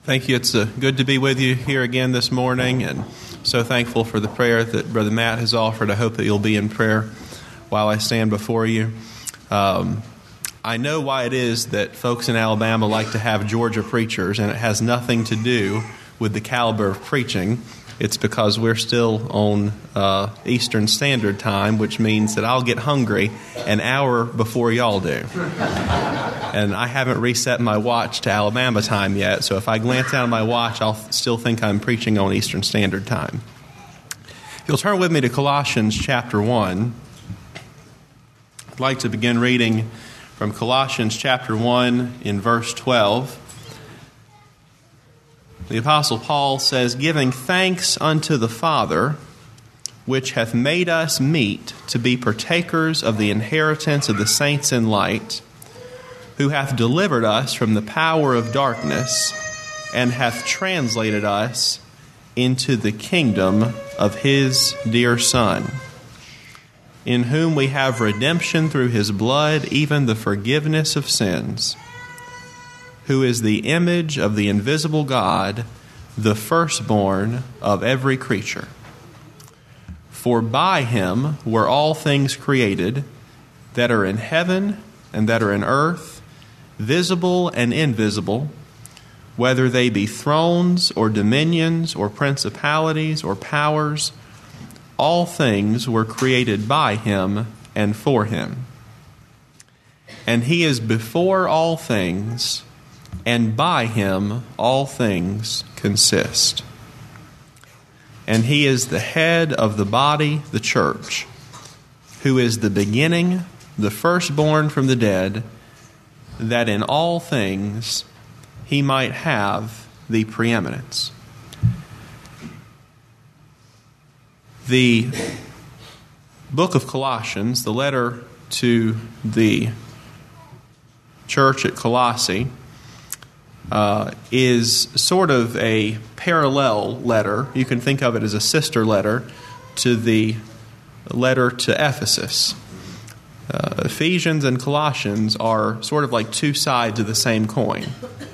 Thank you. It's good to be with you here again this morning, and so thankful for the prayer that Brother Matt has offered. I hope that you'll be in prayer while I stand before you. I know why it is that folks in Alabama like to have Georgia preachers, and it has nothing to do with the caliber of preaching. It's because we're still on Eastern Standard Time, which means that I'll get hungry an hour before y'all do. And I haven't reset my watch to Alabama time yet, so if I glance down at my watch, I'll still think I'm preaching on Eastern Standard Time. If you'll turn with me to Colossians chapter 1, I'd like to begin reading from Colossians chapter 1 in verse 12. The Apostle Paul says, "Giving thanks unto the Father, which hath made us meet to be partakers of the inheritance of the saints in light, who hath delivered us from the power of darkness, and hath translated us into the kingdom of His dear Son, in whom we have redemption through His blood, even the forgiveness of sins, who is the image of the invisible God, the firstborn of every creature. For by Him were all things created, that are in heaven and that are in earth, visible and invisible, whether they be thrones or dominions or principalities or powers. All things were created by Him and for Him. And He is before all things, and by Him all things consist. And He is the head of the body, the church, who is the beginning, the firstborn from the dead, that in all things He might have the preeminence." The book of Colossians, the letter to the church at Colossae, is sort of a parallel letter. You can think of it as a sister letter to the letter to Ephesus. Ephesians and Colossians are sort of like two sides of the same coin.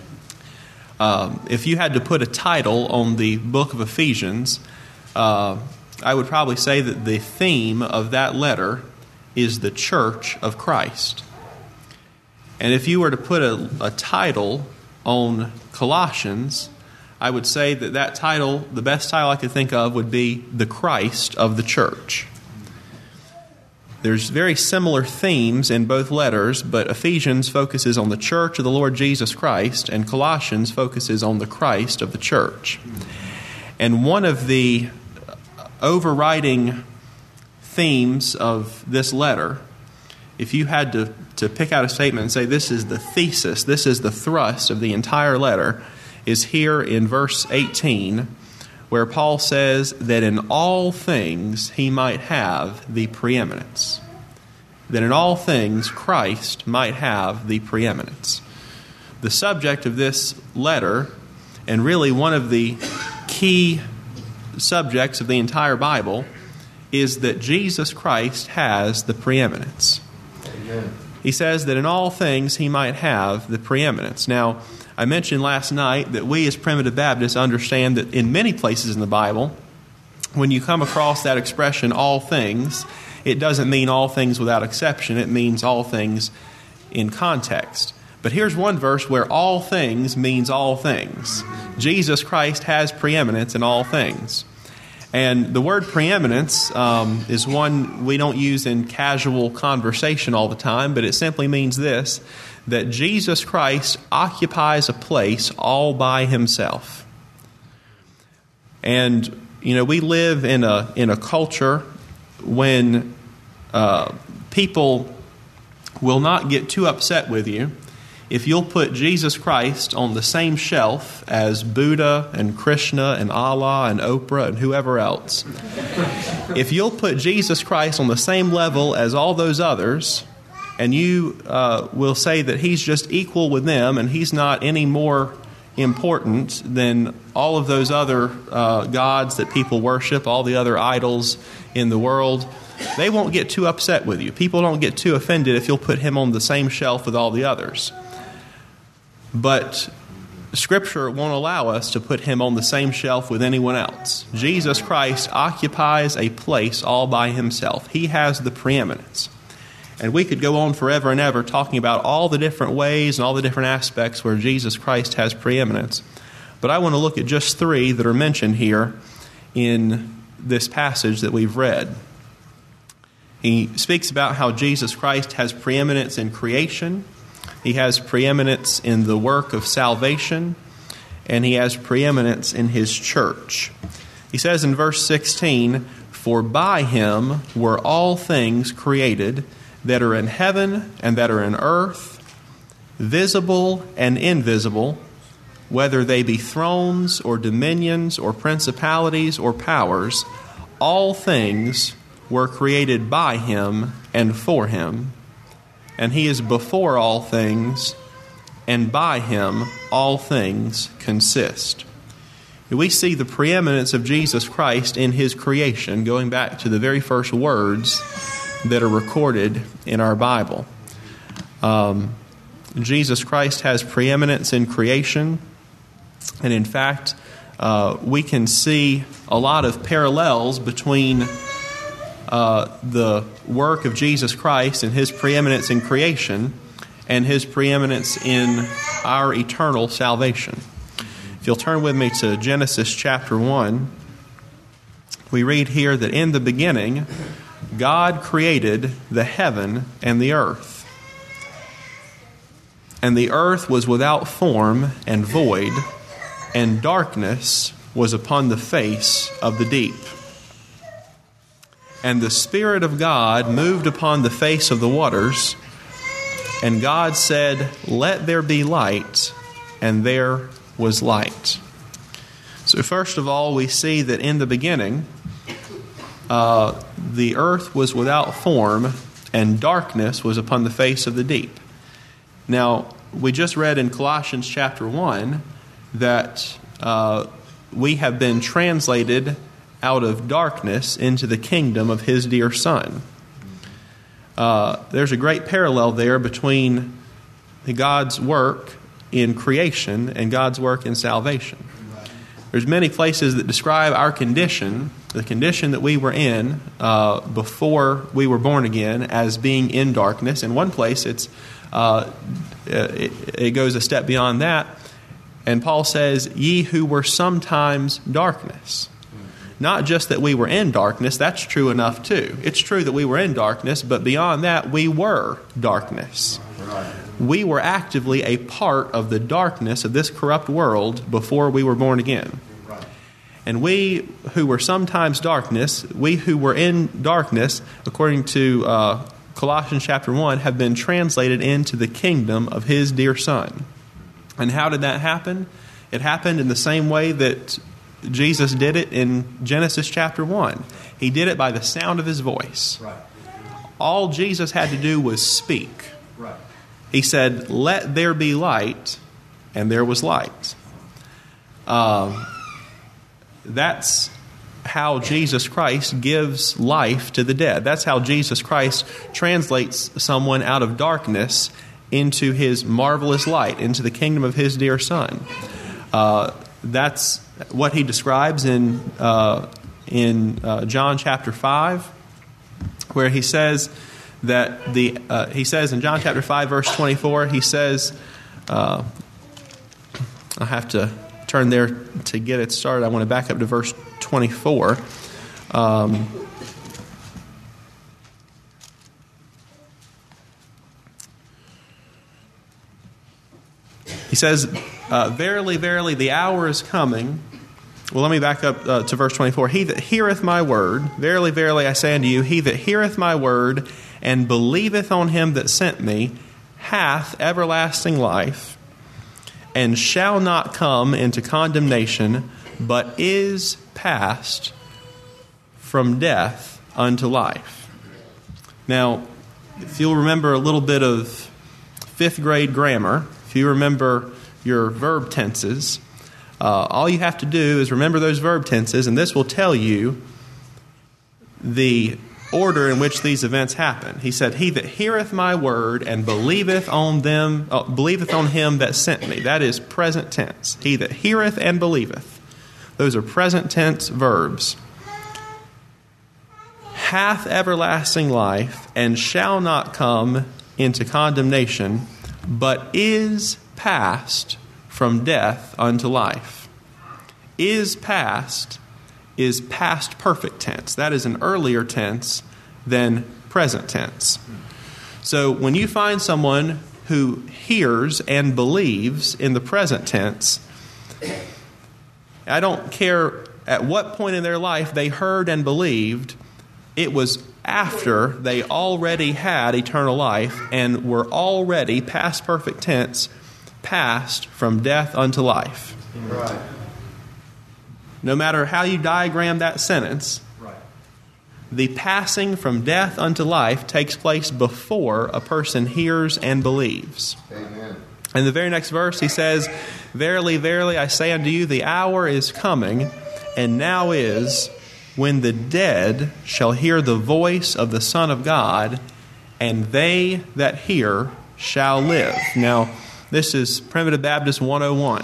If you had to put a title on the book of Ephesians, I would probably say that the theme of that letter is the Church of Christ. And if you were to put a title on Colossians, I would say that title, the best title I could think of, would be the Christ of the Church. There's very similar themes in both letters, but Ephesians focuses on the church of the Lord Jesus Christ, and Colossians focuses on the Christ of the church. And one of the overriding themes of this letter, if you had to pick out a statement and say this is the thesis, this is the thrust of the entire letter, is here in verse 18, where Paul says that in all things He might have the preeminence. That in all things Christ might have the preeminence. The subject of this letter, and really one of the key subjects of the entire Bible, is that Jesus Christ has the preeminence. Amen. He says that in all things He might have the preeminence. Now, I mentioned last night that we as Primitive Baptists understand that in many places in the Bible, when you come across that expression, all things, it doesn't mean all things without exception. It means all things in context. But here's one verse where all things means all things. Jesus Christ has preeminence in all things. And the word preeminence is one we don't use in casual conversation all the time, but it simply means this, that Jesus Christ occupies a place all by Himself. And, we live in a culture when people will not get too upset with you if you'll put Jesus Christ on the same shelf as Buddha and Krishna and Allah and Oprah and whoever else. If you'll put Jesus Christ on the same level as all those others, and you will say that He's just equal with them and He's not any more important than all of those other gods that people worship, all the other idols in the world, they won't get too upset with you. People don't get too offended if you'll put Him on the same shelf with all the others. But Scripture won't allow us to put him on the same shelf with anyone else. Jesus Christ occupies a place all by himself. He has the preeminence. And we could go on forever and ever talking about all the different ways and all the different aspects where Jesus Christ has preeminence. But I want to look at just three that are mentioned here in this passage that we've read. He speaks about how Jesus Christ has preeminence in creation. He has preeminence in the work of salvation, and he has preeminence in his church. He says in verse 16, "For by him were all things created that are in heaven and that are in earth, visible and invisible, whether they be thrones or dominions or principalities or powers, all things were created by him and for him. And he is before all things, and by him all things consist." We see the preeminence of Jesus Christ in his creation, going back to the very first words that are recorded in our Bible. Jesus Christ has preeminence in creation, and in fact, we can see a lot of parallels between the work of Jesus Christ and his preeminence in creation and his preeminence in our eternal salvation. If you'll turn with me to Genesis chapter 1, we read here that in the beginning, God created the heaven and the earth. And the earth was without form and void, and darkness was upon the face of the deep. And the Spirit of God moved upon the face of the waters, and God said, "Let there be light," and there was light. So first of all, we see that in the beginning, the earth was without form, and darkness was upon the face of the deep. Now, we just read in Colossians chapter 1 that we have been translated out of darkness into the kingdom of his dear Son. There's a great parallel there between God's work in creation and God's work in salvation. There's many places that describe our condition, the condition that we were in before we were born again, as being in darkness. In one place, it goes a step beyond that, and Paul says, "Ye who were sometimes darkness." Not just that we were in darkness, that's true enough too. It's true that we were in darkness, but beyond that, we were darkness. We were actively a part of the darkness of this corrupt world before we were born again. And we who were sometimes darkness, we who were in darkness, according to Colossians chapter 1, have been translated into the kingdom of his dear Son. And how did that happen? It happened in the same way that Jesus did it in Genesis chapter 1. He did it by the sound of his voice. Right. All Jesus had to do was speak. Right. He said, "Let there be light," and there was light. That's how Jesus Christ gives life to the dead. That's how Jesus Christ translates someone out of darkness into his marvelous light, into the kingdom of his dear Son. That's what he describes in John chapter 5, where he says that he says in John chapter 5 verse 24, he says, I have to turn there to get it started. I want to back up to verse 24. He says, "Verily, verily, the hour is coming." Well, let me back up to verse 24. "He that heareth my word, verily, verily, I say unto you, he that heareth my word and believeth on him that sent me hath everlasting life, and shall not come into condemnation, but is passed from death unto life." Now, if you'll remember a little bit of 5th grade grammar, if you remember your verb tenses, all you have to do is remember those verb tenses, and this will tell you the order in which these events happen. He said, "He that heareth my word and believeth on him that sent me." That is present tense. He that heareth and believeth. Those are present tense verbs. "Hath everlasting life, and shall not come into condemnation, but is passed from death unto life." Is past perfect tense. That is an earlier tense than present tense. So when you find someone who hears and believes in the present tense, I don't care at what point in their life they heard and believed, it was after they already had eternal life and were already, past perfect tense, passed from death unto life. Right. No matter how you diagram that sentence, the passing from death unto life takes place before a person hears and believes. Amen. In the very next verse, he says, "Verily, verily, I say unto you, the hour is coming, and now is, when the dead shall hear the voice of the Son of God, and they that hear shall live." Now, this is Primitive Baptist 101.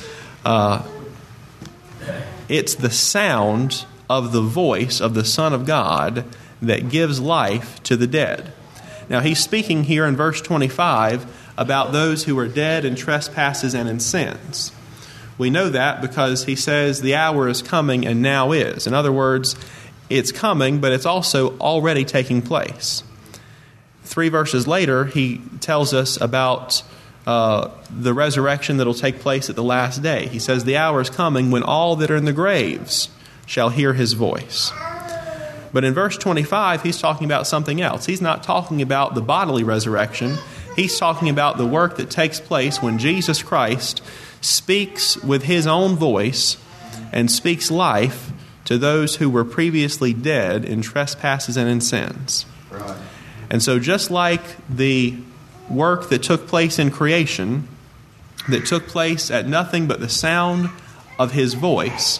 It's the sound of the voice of the Son of God that gives life to the dead. Now, he's speaking here in verse 25 about those who are dead in trespasses and in sins. We know that because he says the hour is coming and now is. In other words, it's coming, but it's also already taking place. 3 verses later, he tells us about the resurrection that will take place at the last day. He says the hour is coming when all that are in the graves shall hear his voice. But in verse 25, he's talking about something else. He's not talking about the bodily resurrection. He's talking about the work that takes place when Jesus Christ speaks with his own voice and speaks life to those who were previously dead in trespasses and in sins. Right. And so just like the work that took place in creation, that took place at nothing but the sound of his voice,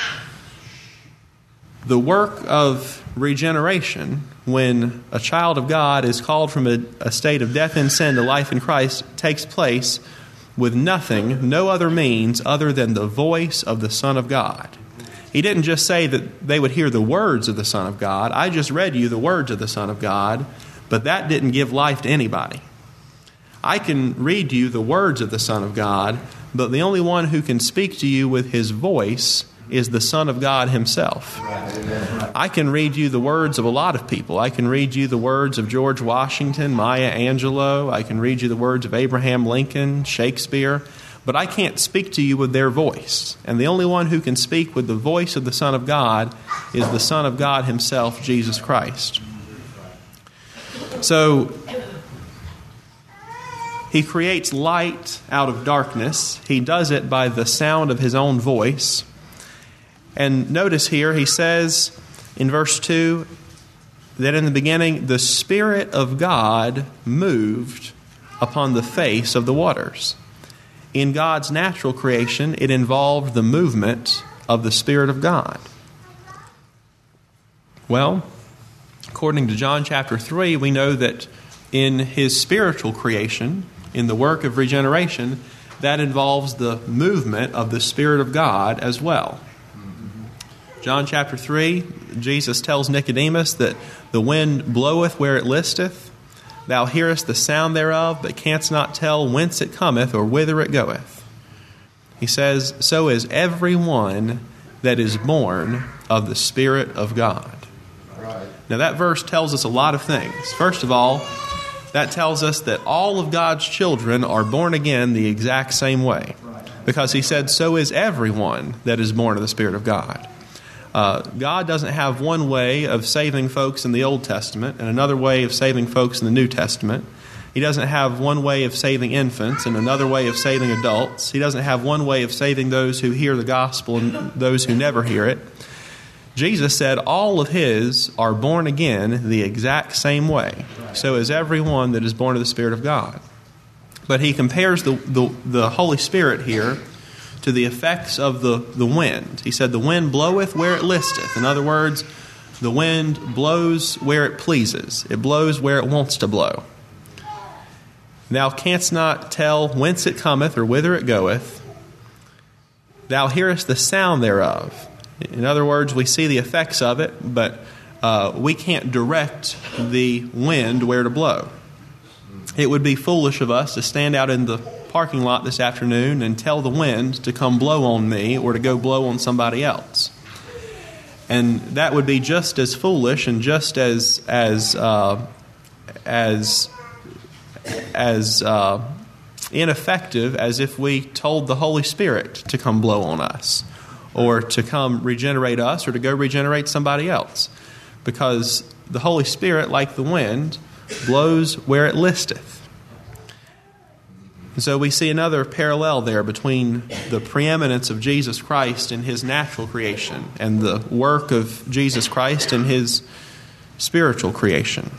the work of regeneration, when a child of God is called from a state of death in sin to life in Christ, takes place with nothing, no other means other than the voice of the Son of God. He didn't just say that they would hear the words of the Son of God. I just read you the words of the Son of God, but that didn't give life to anybody. I can read you the words of the Son of God, but the only one who can speak to you with his voice is the Son of God himself. Amen. I can read you the words of a lot of people. I can read you the words of George Washington, Maya Angelou. I can read you the words of Abraham Lincoln, Shakespeare. But I can't speak to you with their voice. And the only one who can speak with the voice of the Son of God is the Son of God himself, Jesus Christ. So he creates light out of darkness. He does it by the sound of his own voice. And notice here, he says in verse 2 that in the beginning, the Spirit of God moved upon the face of the waters. In God's natural creation, it involved the movement of the Spirit of God. Well, according to John chapter 3, we know that in his spiritual creation, in the work of regeneration, that involves the movement of the Spirit of God as well. John chapter 3, Jesus tells Nicodemus that the wind bloweth where it listeth. Thou hearest the sound thereof, but canst not tell whence it cometh or whither it goeth. He says, so is every one that is born of the Spirit of God. Right. Now that verse tells us a lot of things. First of all, that tells us that all of God's children are born again the exact same way. Because he said, so is everyone that is born of the Spirit of God. God doesn't have one way of saving folks in the Old Testament and another way of saving folks in the New Testament. He doesn't have one way of saving infants and another way of saving adults. He doesn't have one way of saving those who hear the gospel and those who never hear it. Jesus said all of his are born again the exact same way. So is everyone that is born of the Spirit of God. But he compares the Holy Spirit here to the effects of the wind. He said, the wind bloweth where it listeth. In other words, The wind blows where it pleases. It blows where it wants to blow. Thou canst not tell whence it cometh or whither it goeth. Thou hearest the sound thereof. In other words, we see the effects of it, but we can't direct the wind where to blow. It would be foolish of us to stand out in the parking lot this afternoon and tell the wind to come blow on me or to go blow on somebody else. And that would be just as foolish and just as ineffective as if we told the Holy Spirit to come blow on us or to come regenerate us or to go regenerate somebody else. Because the Holy Spirit, like the wind, blows where it listeth. And so we see another parallel there between the preeminence of Jesus Christ in His natural creation and the work of Jesus Christ in His spiritual creation.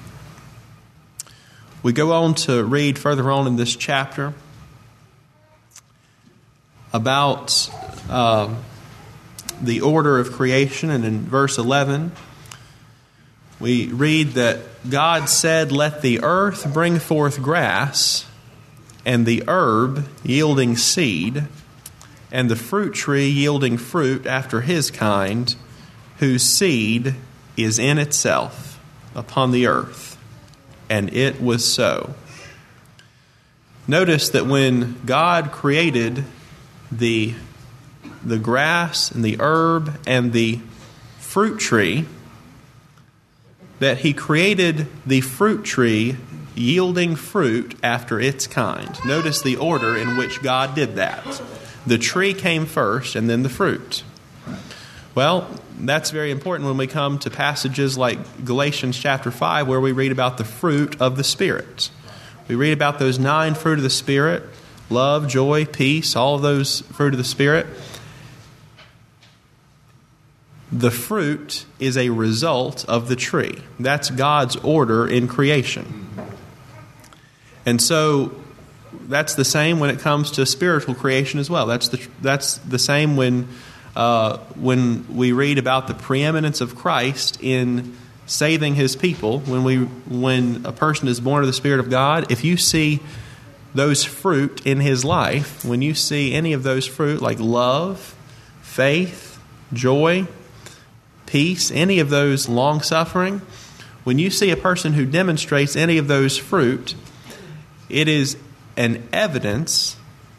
We go on to read further on in this chapter about the order of creation, and in verse 11 we read that God said, "Let the earth bring forth grass, and the herb yielding seed, and the fruit tree yielding fruit after his kind, whose seed is in itself upon the earth." And it was so. Notice that when God created the grass and the herb and the fruit tree, that He created the fruit tree yielding fruit after its kind. Notice the order in which God did that. The tree came first and then the fruit. Well, that's very important when we come to passages like Galatians chapter 5, where we read about the fruit of the Spirit. We read about those 9 fruit of the Spirit: love, joy, peace, all of those fruit of the Spirit. The fruit is a result of the tree. That's God's order in creation. And so that's the same when it comes to spiritual creation as well. That's the same when we read about the preeminence of Christ in saving His people. When a person is born of the Spirit of God, if you see those fruit in his life, when you see any of those fruit like love, faith, joy, peace, any of those long-suffering, when you see a person who demonstrates any of those fruit, it is an evidence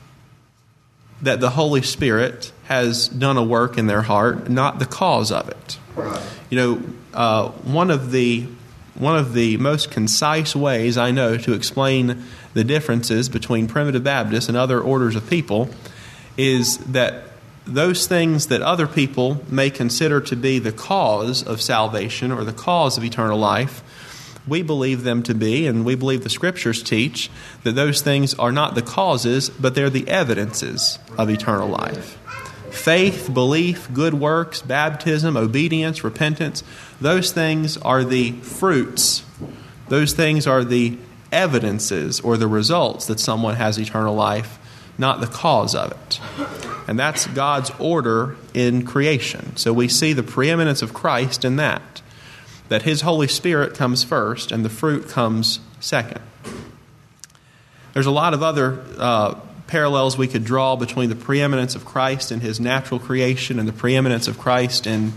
that the Holy Spirit has done a work in their heart, not the cause of it. Right. You know, one of the most concise ways I know to explain the differences between primitive Baptists and other orders of people is that those things that other people may consider to be the cause of salvation or the cause of eternal life, we believe them to be, and we believe the Scriptures teach, that those things are not the causes, but they're the evidences of eternal life. Faith, belief, good works, baptism, obedience, repentance, those things are the fruits. Those things are the evidences or the results that someone has eternal life, not the cause of it. And that's God's order in creation. So we see the preeminence of Christ in that His Holy Spirit comes first and the fruit comes second. There's a lot of other parallels we could draw between the preeminence of Christ in His natural creation and the preeminence of Christ in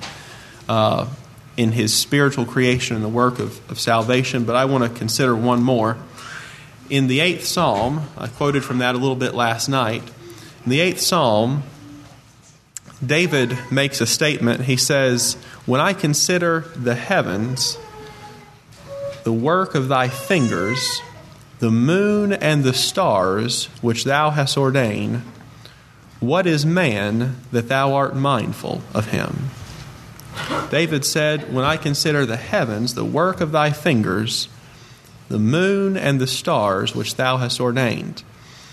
His spiritual creation and the work of salvation, but I want to consider one more. In the 8th Psalm, I quoted from that a little bit last night. In the 8th Psalm, David makes a statement. He says, "When I consider the heavens, the work of thy fingers, the moon and the stars which thou hast ordained, what is man that thou art mindful of him?" David said, "When I consider the heavens, the work of thy fingers, the moon and the stars which thou hast ordained."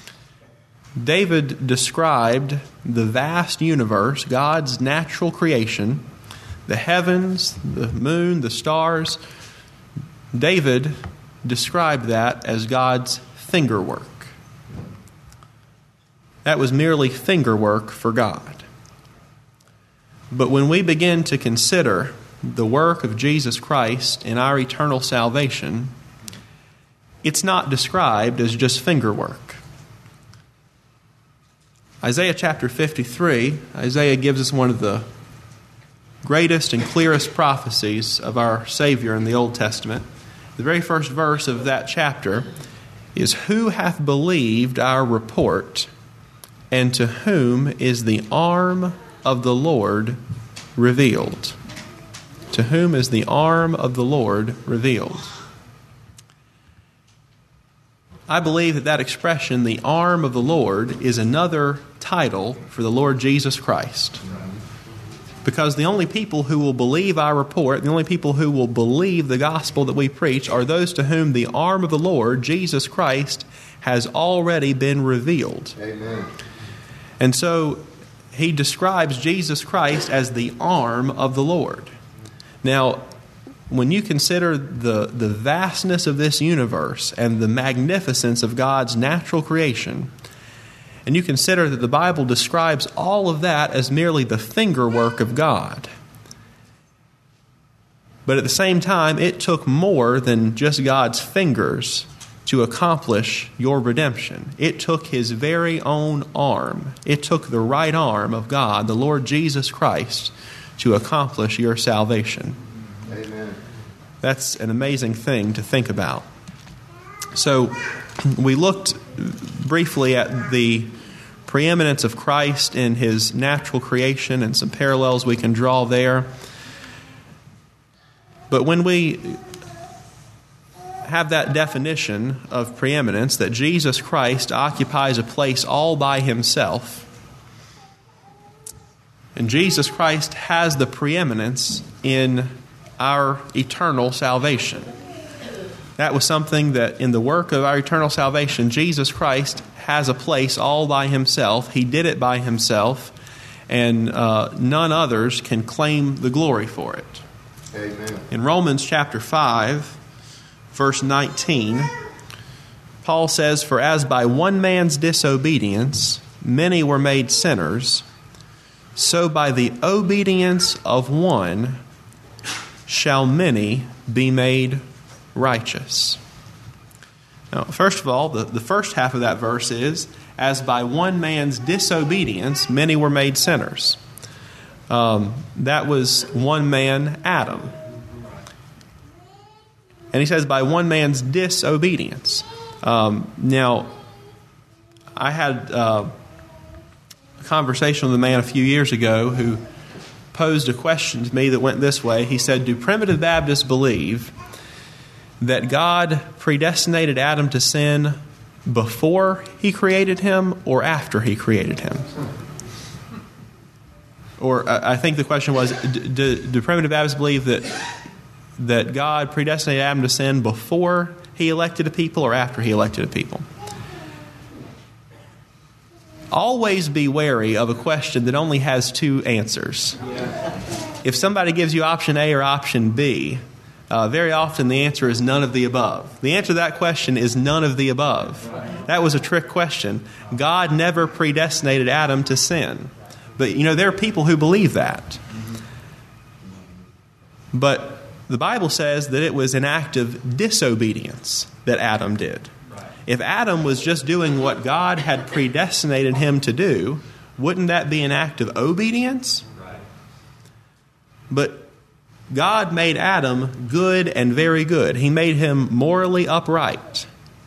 David described the vast universe, God's natural creation, the heavens, the moon, the stars. David described that as God's finger work. That was merely finger work for God. But when we begin to consider the work of Jesus Christ in our eternal salvation, it's not described as just finger work. Isaiah chapter 53, Isaiah gives us one of the greatest and clearest prophecies of our Savior in the Old Testament. The very first verse of that chapter is, "Who hath believed our report, and to whom is the arm of the Lord revealed?" To whom is the arm of the Lord revealed? I believe that that expression, the arm of the Lord, is another title for the Lord Jesus Christ. Because the only people who will believe our report, the only people who will believe the gospel that we preach, are those to whom the arm of the Lord, Jesus Christ, has already been revealed. Amen. And so he describes Jesus Christ as the arm of the Lord. Now, when you consider the vastness of this universe and the magnificence of God's natural creation, and you consider that the Bible describes all of that as merely the finger work of God, but at the same time, it took more than just God's fingers to accomplish your redemption. It took His very own arm. It took the right arm of God, the Lord Jesus Christ, to accomplish your salvation. Amen. That's an amazing thing to think about. So, we looked briefly at the preeminence of Christ in His natural creation and some parallels we can draw there. But when we have that definition of preeminence, that Jesus Christ occupies a place all by Himself, and Jesus Christ has the preeminence in our eternal salvation. That was something that in the work of our eternal salvation, Jesus Christ has a place all by Himself. He did it by Himself, and none others can claim the glory for it. Amen. In Romans chapter 5, verse 19, Paul says, "For as by one man's disobedience many were made sinners, so by the obedience of one shall many be made righteous." Now, first of all, the first half of that verse is, as by one man's disobedience many were made sinners. That was one man, Adam. And he says, by one man's disobedience. Now, I had a conversation with a man a few years ago who posed a question to me that went this way. He said, "Do primitive Baptists believe that God predestinated Adam to sin before He created him or after He created him?" Or I think the question was, do primitive Baptists believe that God predestinated Adam to sin before He elected a people or after He elected a people? Always be wary of a question that only has two answers. If somebody gives you option A or option B, very often the answer is none of the above. The answer to that question is none of the above. That was a trick question. God never predestinated Adam to sin. But, there are people who believe that. But the Bible says that it was an act of disobedience that Adam did. If Adam was just doing what God had predestinated him to do, wouldn't that be an act of obedience? But God made Adam good and very good. He made him morally upright.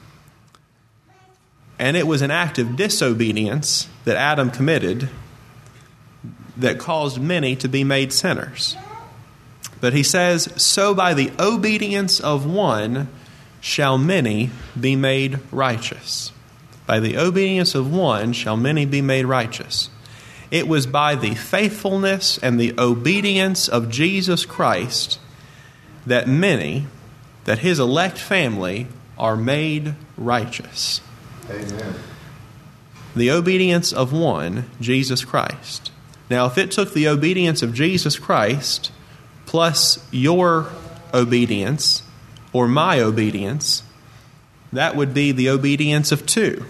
And it was an act of disobedience that Adam committed that caused many to be made sinners. But he says, so by the obedience of one shall many be made righteous. By the obedience of one shall many be made righteous. It was by the faithfulness and the obedience of Jesus Christ that many, that His elect family, are made righteous. Amen. The obedience of one, Jesus Christ. Now, if it took the obedience of Jesus Christ plus your obedience or my obedience, that would be the obedience of two.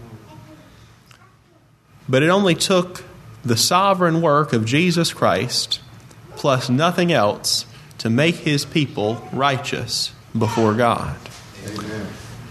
But it only took the sovereign work of Jesus Christ plus nothing else to make his people righteous before God. Amen.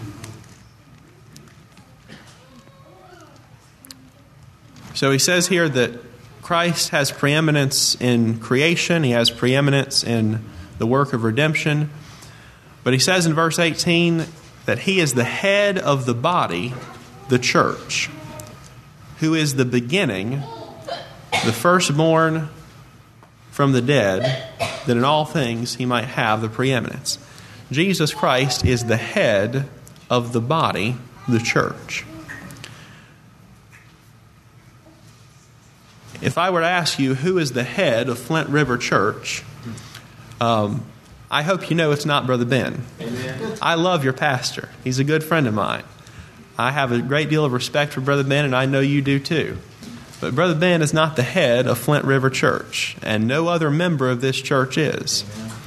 So he says here that Christ has preeminence in creation. He has preeminence in the work of redemption. But he says in verse 18 that he is the head of the body, the church, who is the beginning, the firstborn from the dead, that in all things he might have the preeminence. Jesus Christ is the head of the body, the church. If I were to ask you who is the head of Flint River Church, I hope you know it's not Brother Ben. Amen. I love your pastor. He's a good friend of mine. I have a great deal of respect for Brother Ben, and I know you do too. But Brother Ben is not the head of Flint River Church, and no other member of this church is.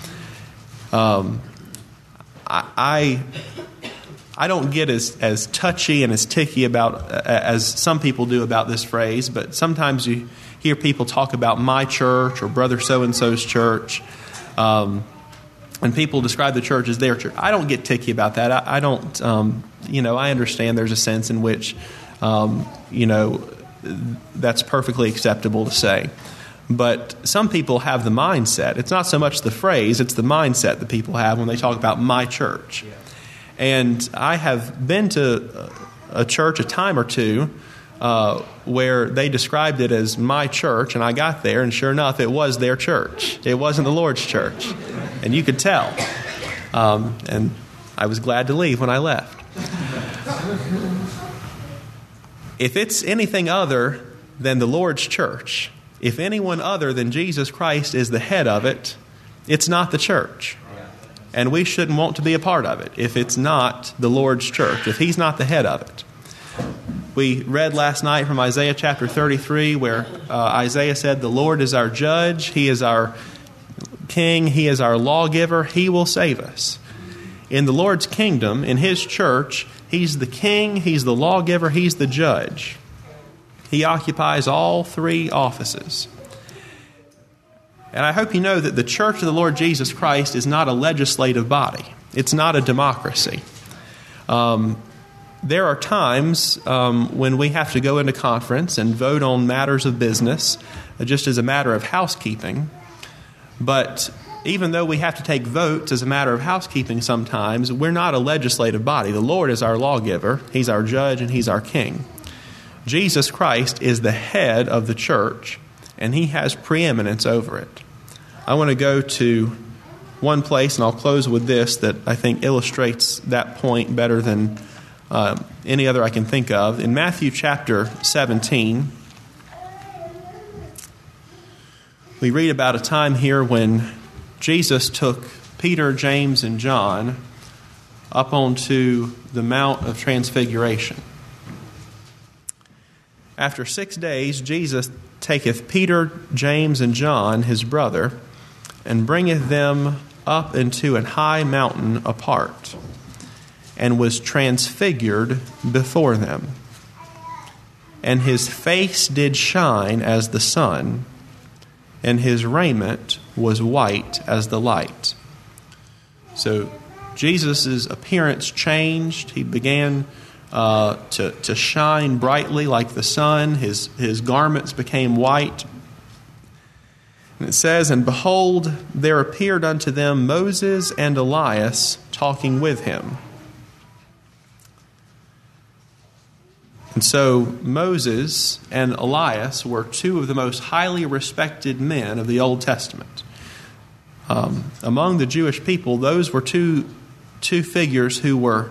I don't get as touchy and as ticky about as some people do about this phrase, but sometimes you hear people talk about my church or Brother So-and-so's church, and people describe the church as their church. I don't get ticky about that. I don't, I understand there's a sense in which, that's perfectly acceptable to say. But some people have the mindset. It's not so much the phrase, it's the mindset that people have when they talk about my church. Yeah. And I have been to a church a time or two where they described it as my church, and I got there, and sure enough, it was their church. It wasn't the Lord's church. And you could tell. And I was glad to leave when I left. If it's anything other than the Lord's church, if anyone other than Jesus Christ is the head of it, it's not the church. And we shouldn't want to be a part of it if it's not the Lord's church, if He's not the head of it. We read last night from Isaiah chapter 33 where Isaiah said, the Lord is our judge, He is our king, He is our lawgiver, He will save us. In the Lord's kingdom, in His church, He's the king, He's the lawgiver, He's the judge. He occupies all three offices. And I hope you know that the church of the Lord Jesus Christ is not a legislative body. It's not a democracy. There are times when we have to go into conference and vote on matters of business, just as a matter of housekeeping. But even though we have to take votes as a matter of housekeeping sometimes, we're not a legislative body. The Lord is our lawgiver, He's our judge, and He's our king. Jesus Christ is the head of the church, and He has preeminence over it. I want to go to one place, and I'll close with this, that I think illustrates that point better than any other I can think of. In Matthew chapter 17, we read about a time here when Jesus took Peter, James, and John up onto the Mount of Transfiguration. After 6 days, Jesus taketh Peter, James, and John, his brother, and bringeth them up into an high mountain apart, and was transfigured before them. And his face did shine as the sun, and his raiment was white as the light. So Jesus' appearance changed. He began to shine brightly like the sun. His garments became white. And it says, and behold, there appeared unto them Moses and Elias talking with him. And so Moses and Elias were two of the most highly respected men of the Old Testament. Among the Jewish people, those were two figures who were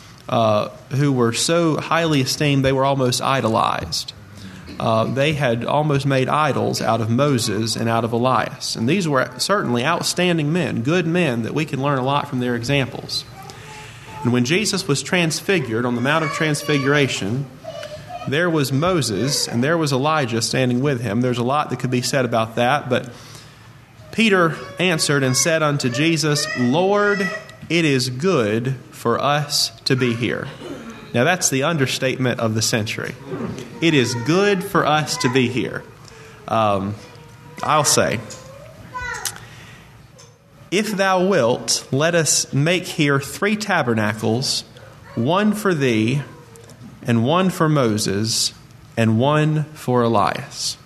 so highly esteemed they were almost idolized. They had almost made idols out of Moses and out of Elias. And these were certainly outstanding men, good men that we can learn a lot from their examples. And when Jesus was transfigured on the Mount of Transfiguration, there was Moses and there was Elijah standing with him. There's a lot that could be said about that, but Peter answered and said unto Jesus, Lord, it is good for us to be here. Now that's the understatement of the century. It is good for us to be here. I'll say, If thou wilt, let us make here 3 tabernacles, one for thee, and one for Moses, and one for Elias.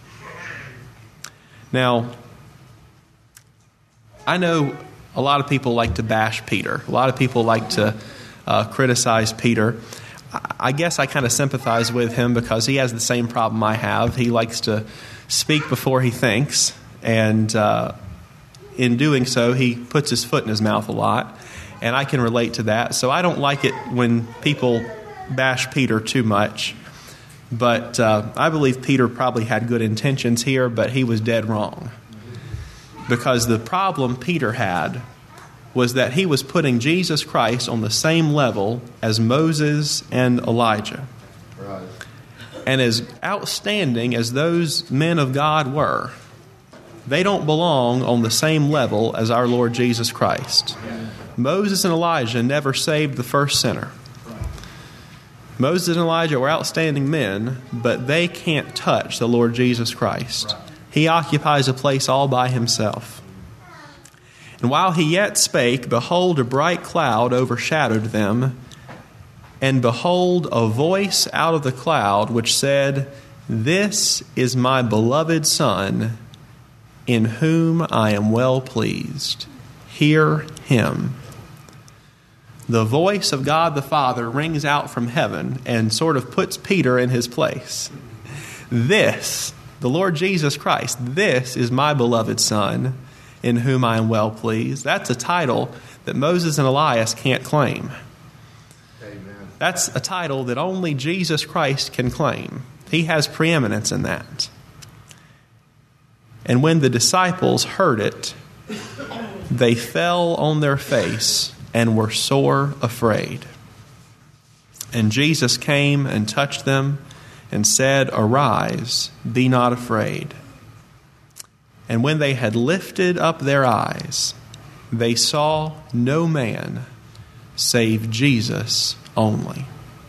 Now, I know a lot of people like to bash Peter. A lot of people like to criticize Peter. I guess I kind of sympathize with him because he has the same problem I have. He likes to speak before he thinks, and in doing so, he puts his foot in his mouth a lot, and I can relate to that. So I don't like it when people bash Peter too much, but I believe Peter probably had good intentions here, but he was dead wrong. Because the problem Peter had was that he was putting Jesus Christ on the same level as Moses and Elijah. Right. And as outstanding as those men of God were, they don't belong on the same level as our Lord Jesus Christ. Moses and Elijah never saved the first sinner. Moses and Elijah were outstanding men, but they can't touch the Lord Jesus Christ. He occupies a place all by himself. And while he yet spake, behold, a bright cloud overshadowed them, and behold, a voice out of the cloud which said, This is my beloved Son, in whom I am well pleased. Hear him. The voice of God the Father rings out from heaven and sort of puts Peter in his place. This, the Lord Jesus Christ, this is my beloved Son, in whom I am well pleased. That's a title that Moses and Elias can't claim. Amen. That's a title that only Jesus Christ can claim. He has preeminence in that. And when the disciples heard it, they fell on their face and were sore afraid. And Jesus came and touched them and said, Arise, be not afraid. And when they had lifted up their eyes, they saw no man save Jesus only.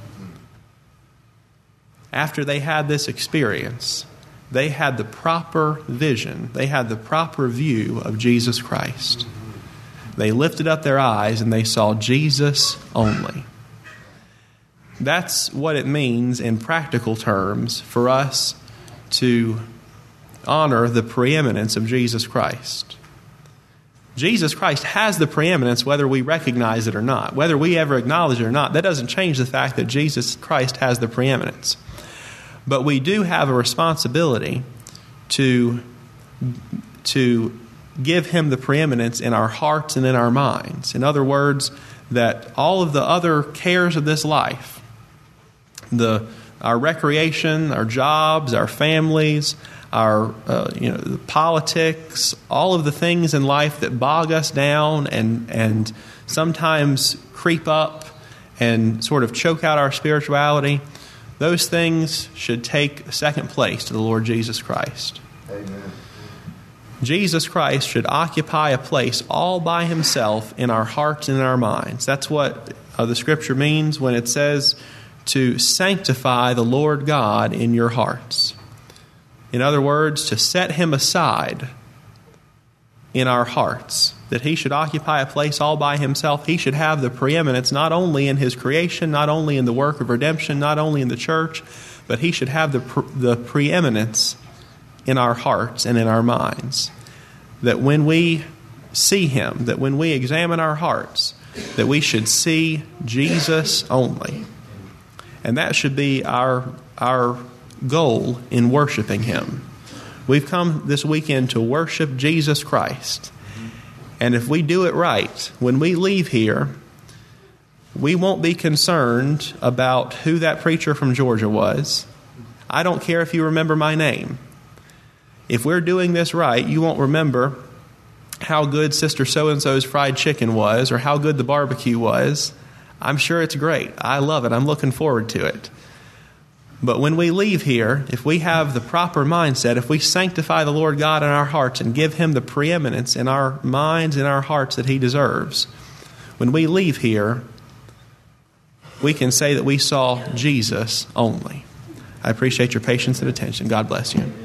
After they had this experience, they had the proper vision. They had the proper view of Jesus Christ. They lifted up their eyes and they saw Jesus only. That's what it means in practical terms for us to honor the preeminence of Jesus Christ. Jesus Christ has the preeminence whether we recognize it or not. Whether we ever acknowledge it or not, that doesn't change the fact that Jesus Christ has the preeminence. But we do have a responsibility to give him the preeminence in our hearts and in our minds. In other words, that all of the other cares of this life, our recreation, our jobs, our families, our the politics, all of the things in life that bog us down and sometimes creep up and sort of choke out our spirituality, those things should take second place to the Lord Jesus Christ. Amen. Jesus Christ should occupy a place all by himself in our hearts and in our minds. That's what the Scripture means when it says to sanctify the Lord God in your hearts. In other words, to set him aside in our hearts, that he should occupy a place all by himself. He should have the preeminence not only in his creation, not only in the work of redemption, not only in the church, but he should have the preeminence in our hearts and in our minds. That when we see him, that when we examine our hearts, that we should see Jesus only. And that should be our goal in worshiping him. We've come this weekend to worship Jesus Christ. And if we do it right, when we leave here, we won't be concerned about who that preacher from Georgia was. I don't care if you remember my name. If we're doing this right, you won't remember how good Sister So-and-so's fried chicken was or how good the barbecue was. I'm sure it's great. I love it. I'm looking forward to it. But when we leave here, if we have the proper mindset, if we sanctify the Lord God in our hearts and give him the preeminence in our minds and our hearts that he deserves, when we leave here, we can say that we saw Jesus only. I appreciate your patience and attention. God bless you.